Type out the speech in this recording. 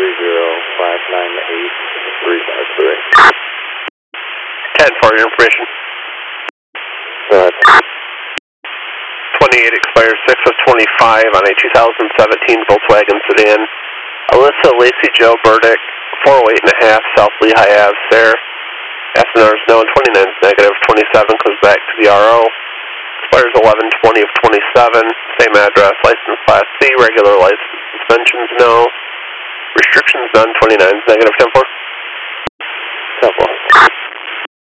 10 for your information. 28 expires 6 of 25 on a 2017 Volkswagen sedan. Alyssa Lacey Joe Burdick, 408.5 South Lehigh Ave, Sayre. SNR is known, 29 is negative, 27 comes back to the RO. Expires 11/20 of 27, same address, license class C, regular license, suspensions no. Restrictions none, 29 is negative, 10-4.